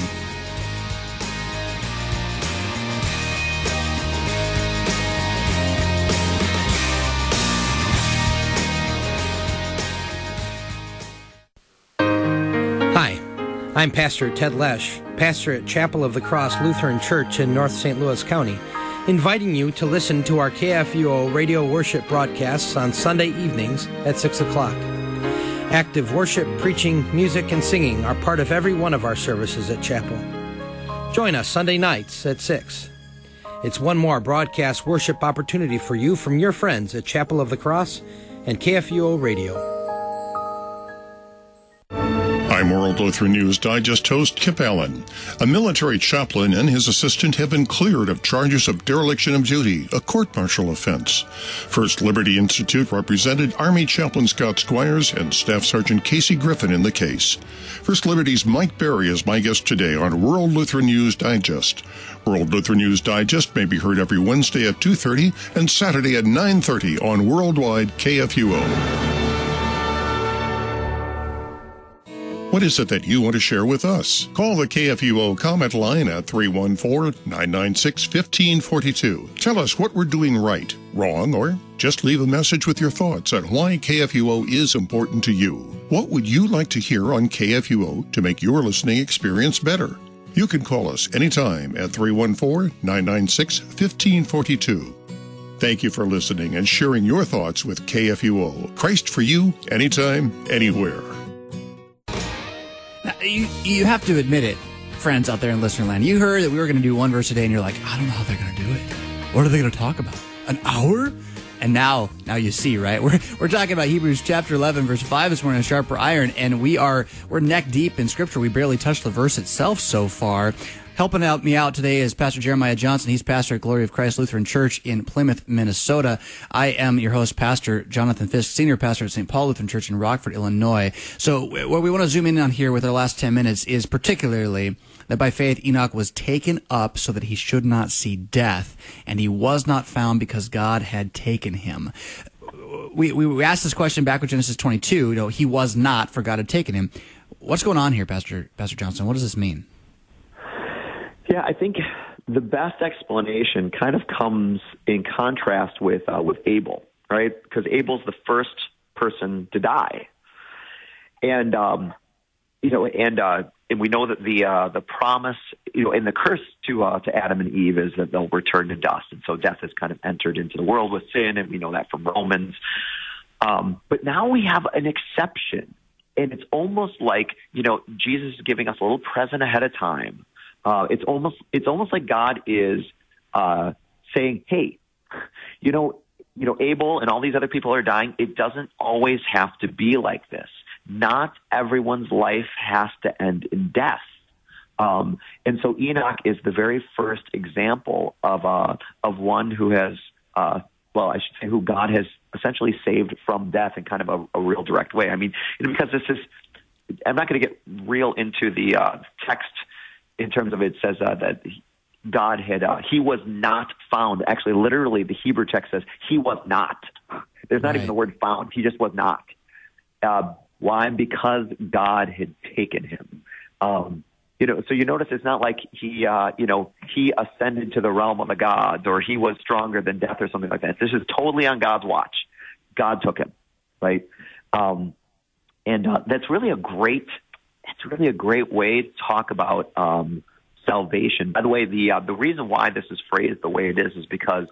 Hi, I'm Pastor Ted Lesh, pastor at Chapel of the Cross Lutheran Church in North Saint Louis County, inviting you to listen to our K F U O radio worship broadcasts on Sunday evenings at six o'clock. Active worship, preaching, music, and singing are part of every one of our services at Chapel. Join us Sunday nights at six. It's one more broadcast worship opportunity for you from your friends at Chapel of the Cross and K F U O Radio. I'm World Lutheran News Digest host Kip Allen. A military chaplain and his assistant have been cleared of charges of dereliction of duty, a court-martial offense. First Liberty Institute represented Army Chaplain Scott Squires and Staff Sergeant Casey Griffin in the case. First Liberty's Mike Berry is my guest today on World Lutheran News Digest. World Lutheran News Digest may be heard every Wednesday at two thirty and Saturday at nine thirty on Worldwide K F U O. What is it that you want to share with us? Call the K F U O comment line at three one four, nine nine six, one five four two. Tell us what we're doing right, wrong, or just leave a message with your thoughts on why K F U O is important to you. What would you like to hear on K F U O to make your listening experience better? You can call us anytime at three one four, nine nine six, one five four two. Thank you for listening and sharing your thoughts with K F U O. Christ for you, anytime, anywhere. Now, you, you have to admit it, friends out there in listener land. You heard that we were going to do one verse a day, and you're like, I don't know how they're going to do it. What are they going to talk about? An hour? And now, now you see, right? We're we're talking about Hebrews chapter eleven, verse five this morning, Sharper Iron, and we are we're neck deep in Scripture. We barely touched the verse itself so far. Helping out me out today is Pastor Jeremiah Johnson. He's pastor at Glory of Christ Lutheran Church in Plymouth, Minnesota. I am your host, Pastor Jonathan Fisk, senior pastor at Saint Paul Lutheran Church in Rockford, Illinois. So what we want to zoom in on here with our last ten minutes is particularly that by faith Enoch was taken up so that he should not see death, and he was not found because God had taken him. we, we we asked this question back with Genesis twenty-two. You know, he was not, for God had taken him. What's going on here, Pastor Pastor Johnson? What does this mean? Yeah, I think the best explanation kind of comes in contrast with uh, with Abel, right? Because Abel's the first person to die, and um, you know, and uh, and we know that the uh, the promise, you know, and the curse to uh, to Adam and Eve is that they'll return to dust, and so death has kind of entered into the world with sin, and we know that from Romans. Um, but now we have an exception, and it's almost like, you know, Jesus is giving us a little present ahead of time. Uh, it's almost it's almost like God is uh, saying, "Hey, you know, you know, Abel and all these other people are dying. It doesn't always have to be like this. Not everyone's life has to end in death." Um, and so Enoch is the very first example of uh, of one who has, uh, well, I should say, who God has essentially saved from death in kind of a, a real direct way. I mean, you know, because this is, I'm not going to get real into the uh, text. In terms of it says uh, that God had, uh, he was not found. Actually, literally, the Hebrew text says he was not. There's not right. even the word found. He just was not. Uh, why? Because God had taken him. Um, you know, so you notice it's not like he, uh, you know, he ascended to the realm of the gods or he was stronger than death or something like that. This is totally on God's watch. God took him, right? Um, and uh, that's really a great. It's really a great way to talk about um, salvation. By the way, the uh, the reason why this is phrased the way it is is because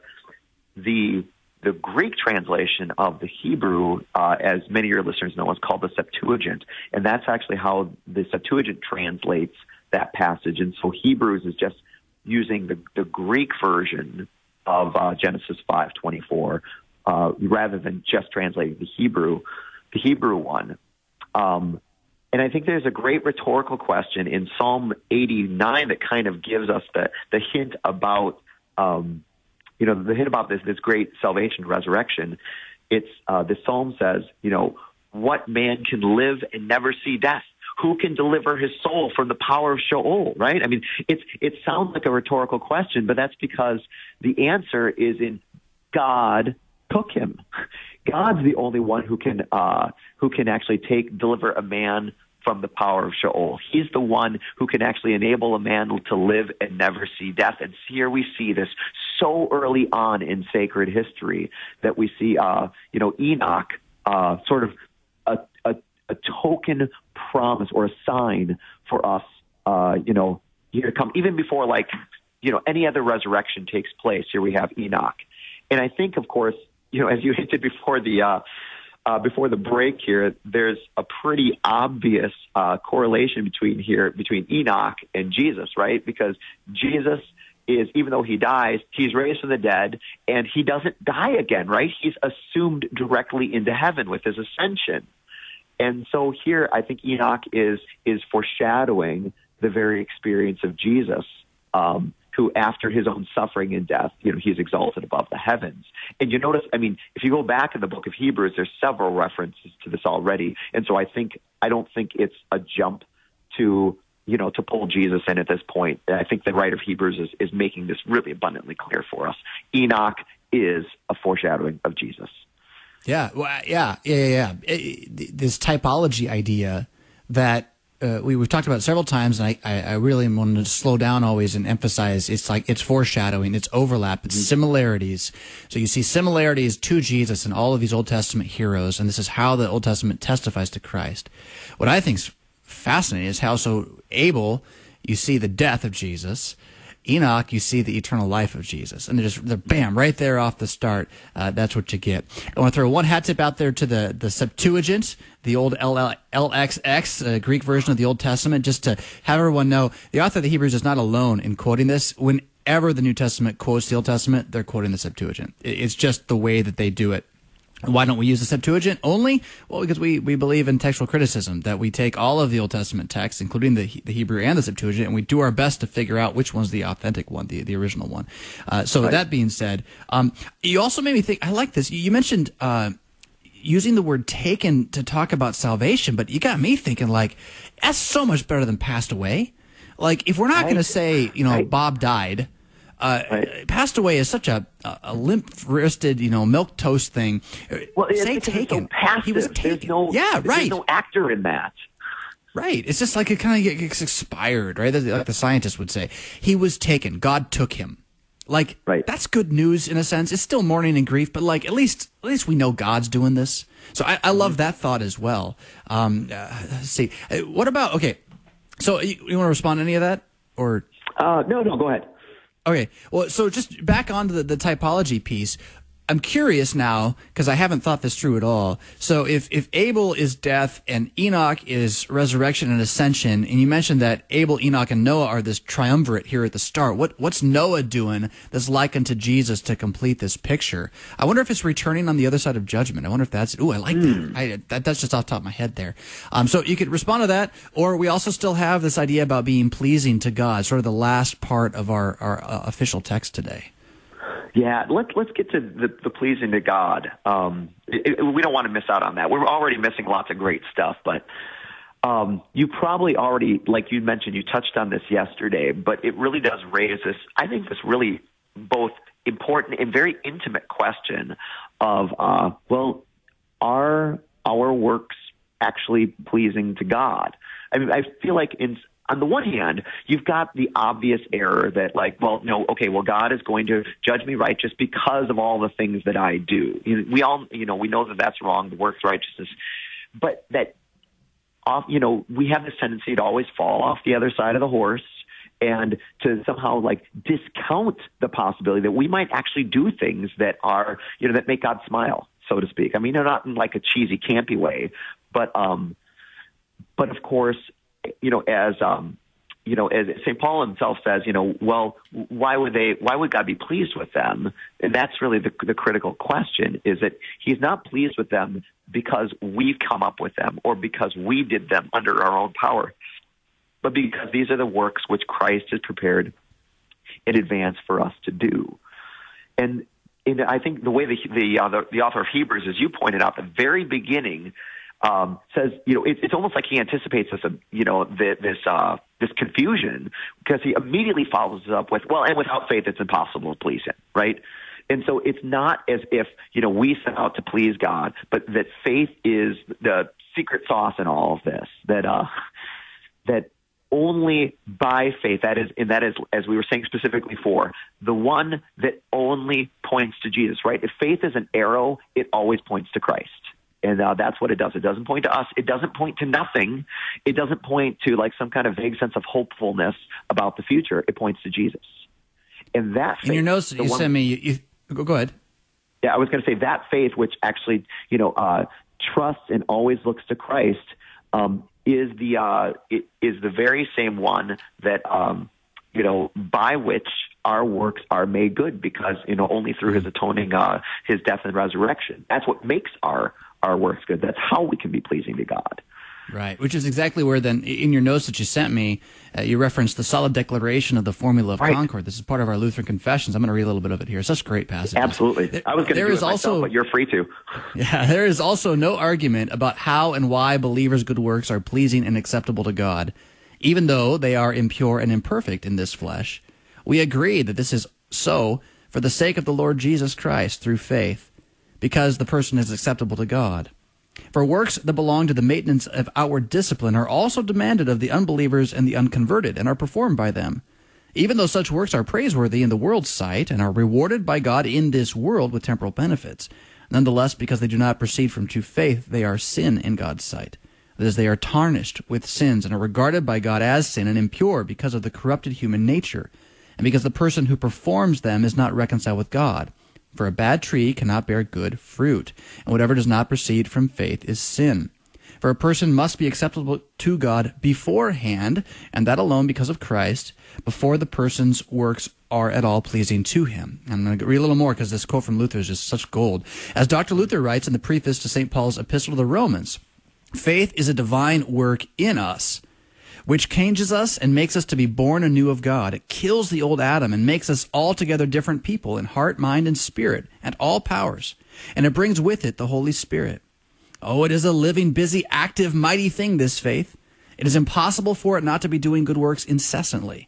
the the Greek translation of the Hebrew, uh, as many of your listeners know, is called the Septuagint, and that's actually how the Septuagint translates that passage. And so Hebrews is just using the, the Greek version of uh, Genesis five twenty-four uh, rather than just translating the Hebrew the Hebrew one. Um, And I think there's a great rhetorical question in Psalm eighty-nine that kind of gives us the, the hint about, um, you know, the hint about this, this great salvation resurrection. It's, uh, the Psalm says, you know, what man can live and never see death? Who can deliver his soul from the power of Sheol, right? I mean, it's, it sounds like a rhetorical question, but that's because the answer is in God took him. God's the only one who can uh, who can actually take deliver a man from the power of Sheol. He's the one who can actually enable a man to live and never see death. And here we see this so early on in sacred history that we see, uh, you know, Enoch, uh, sort of a, a, a token promise or a sign for us, uh, you know, here to come. Even before, like, you know, any other resurrection takes place, here we have Enoch. And I think, of course, you know, as you hinted before the uh, uh, before the break here, there's a pretty obvious uh, correlation between here between Enoch and Jesus, right? Because Jesus is, even though he dies, he's raised from the dead, and he doesn't die again, right? He's assumed directly into heaven with his ascension. And so here, I think Enoch is is foreshadowing the very experience of Jesus. Um, who after his own suffering and death, you know, he's exalted above the heavens. And you notice, I mean, if you go back in the book of Hebrews, there's several references to this already. And so I think, I don't think it's a jump to, you know, to pull Jesus in at this point. I think the writer of Hebrews is, is making this really abundantly clear for us. Enoch is a foreshadowing of Jesus. Yeah, well, yeah, yeah, yeah. yeah. It, this typology idea that Uh, we, we've talked about it several times, and I, I, I really wanted to slow down always and emphasize it's like it's foreshadowing, it's overlap, it's similarities. So you see similarities to Jesus in all of these Old Testament heroes, and this is how the Old Testament testifies to Christ. What I think is fascinating is how so Abel, you see the death of Jesus. Enoch, you see the eternal life of Jesus. And they're just, they're bam, right there off the start. Uh, that's what you get. I want to throw one hat tip out there to the, the Septuagint, the old L X X, uh, Greek version of the Old Testament, just to have everyone know the author of the Hebrews is not alone in quoting this. Whenever the New Testament quotes the Old Testament, they're quoting the Septuagint. It's just the way that they do it. Why don't we use the Septuagint only? Well, because we, we believe in textual criticism, that we take all of the Old Testament texts, including the the Hebrew and the Septuagint, and we do our best to figure out which one's the authentic one, the, the original one. Uh, so right. That being said, um, you also made me think, I like this. You mentioned uh, using the word taken to talk about salvation, but you got me thinking, like, that's so much better than passed away. Like, if we're not right. going to say, you know, right. Bob died, uh, right. passed away as such a, a limp-wristed, you know, milk toast thing. Well, Say it's taken. So passive. He was taken. There's no, yeah, right. There's no actor in that. Right. It's just like it kind of gets expired, right? Like the scientists would say. He was taken. God took him. Like, right. That's good news in a sense. It's still mourning and grief, but like at least at least we know God's doing this. So I, I love that thought as well. Um, uh, let's see. What about, okay, so you, you want to respond to any of that? Or uh, No, no, go ahead. Okay. Well, so just back onto the, the typology piece. I'm curious now, because I haven't thought this through at all. So if, if Abel is death and Enoch is resurrection and ascension, and you mentioned that Abel, Enoch, and Noah are this triumvirate here at the start, what what's Noah doing that's likened to Jesus to complete this picture? I wonder if it's returning on the other side of judgment. I wonder if that's, ooh, I like mm. that. I, that. That's just off the top of my head there. Um, so you could respond to that, or we also still have this idea about being pleasing to God, sort of the last part of our, our uh, official text today. Yeah, let's let's get to the, the pleasing to God. Um, it, it, we don't want to miss out on that. We're already missing lots of great stuff, but um, you probably already, like you mentioned, you touched on this yesterday, but it really does raise this, I think, this really both important and very intimate question of, uh, well, are our works actually pleasing to God? I mean, I feel like in on the one hand, you've got the obvious error that, like, well, no, okay, well, God is going to judge me righteous because of all the things that I do. We all, you know, we know that that's wrong, the works righteousness, but that, off, you know, we have this tendency to always fall off the other side of the horse and to somehow, like, discount the possibility that we might actually do things that are, you know, that make God smile, so to speak. I mean, they're not in, like, a cheesy, campy way, but, um, but of course, you know, as, um, you know, as Saint Paul himself says, you know, well, why would they, why would God be pleased with them? And that's really the, the critical question, is that he's not pleased with them because we've come up with them or because we did them under our own power, but because these are the works which Christ has prepared in advance for us to do. And, and I think the way the, the, uh, the, the author of Hebrews, as you pointed out, the very beginning, Um, says, you know, it, it's almost like he anticipates this, uh, you know, the, this uh, this confusion, because he immediately follows it up with, well, and without faith, it's impossible to please him, right? And so it's not as if, you know, we set out to please God, but that faith is the secret sauce in all of this, that uh, that only by faith, that is, and that is, as we were saying specifically for, the one that only points to Jesus, right? If faith is an arrow, it always points to Christ. And uh, that's what it does. It doesn't point to us. It doesn't point to nothing. It doesn't point to like some kind of vague sense of hopefulness about the future. It points to Jesus. And that faith, in your notes that you one, sent me, you, you go, go ahead. Yeah, I was going to say that faith, which actually, you know, uh, trusts and always looks to Christ, um, is the uh, it, is the very same one that um, you know, by which our works are made good, because, you know, only through his atoning, uh, his death and resurrection. That's what makes our our works good. That's how we can be pleasing to God. Right, which is exactly where then, in your notes that you sent me, uh, you referenced the solid declaration of the formula of right. Concord. This is part of our Lutheran Confessions. I'm going to read a little bit of it here. It's such a great passage. Absolutely. There, I was going to do it myself, also, but you're free to. Yeah, there is also no argument about how and why believers' good works are pleasing and acceptable to God, even though they are impure and imperfect in this flesh. We agree that this is so for the sake of the Lord Jesus Christ through faith, because the person is acceptable to God. For works that belong to the maintenance of outward discipline are also demanded of the unbelievers and the unconverted, and are performed by them. Even though such works are praiseworthy in the world's sight, and are rewarded by God in this world with temporal benefits, nonetheless, because they do not proceed from true faith, they are sin in God's sight. That is, they are tarnished with sins, and are regarded by God as sin and impure because of the corrupted human nature, and because the person who performs them is not reconciled with God. For a bad tree cannot bear good fruit, and whatever does not proceed from faith is sin. For a person must be acceptable to God beforehand, and that alone because of Christ, before the person's works are at all pleasing to him. I'm going to read a little more because this quote from Luther is just such gold. As Doctor Luther writes in the preface to Saint Paul's Epistle to the Romans, faith is a divine work in us, which changes us and makes us to be born anew of God. It kills the old Adam and makes us altogether different people in heart, mind, and spirit, and all powers. And it brings with it the Holy Spirit. Oh, it is a living, busy, active, mighty thing, this faith. It is impossible for it not to be doing good works incessantly.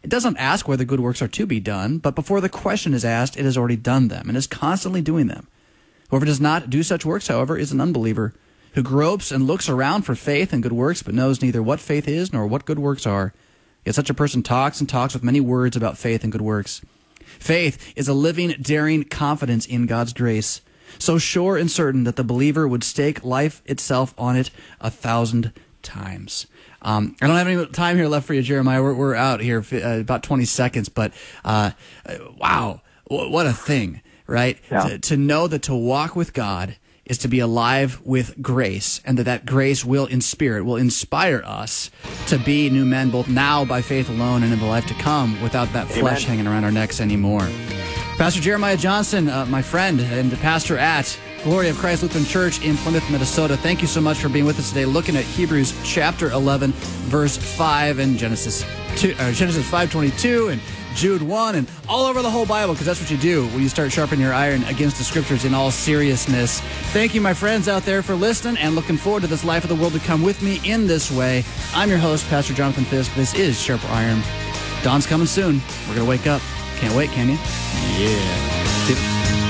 It doesn't ask whether good works are to be done, but before the question is asked, it has already done them and is constantly doing them. Whoever does not do such works, however, is an unbeliever, who gropes and looks around for faith and good works, but knows neither what faith is nor what good works are. Yet such a person talks and talks with many words about faith and good works. Faith is a living, daring confidence in God's grace, so sure and certain that the believer would stake life itself on it a thousand times. Um, I don't have any time here left for you, Jeremiah. We're, we're out here uh, about twenty seconds, but uh, wow, what a thing, right? Yeah. To, to know that to walk with God is to be alive with grace, and that that grace will, in spirit, will inspire us to be new men, both now by faith alone and in the life to come, without that Amen. flesh hanging around our necks anymore. Pastor Jeremiah Johnson, uh, my friend and pastor at Glory of Christ Lutheran Church in Plymouth, Minnesota, thank you so much for being with us today, looking at Hebrews chapter eleven, verse five, and Genesis two, uh, Genesis five twenty-two, and Jude one, and all over the whole Bible, because that's what you do when you start sharpening your iron against the Scriptures in all seriousness. Thank you, my friends out there, for listening, and looking forward to this life of the world to come with me in this way. I'm your host, Pastor Jonathan Fisk. This is Sharper Iron. Dawn's coming soon. We're going to wake up. Can't wait, can you? Yeah.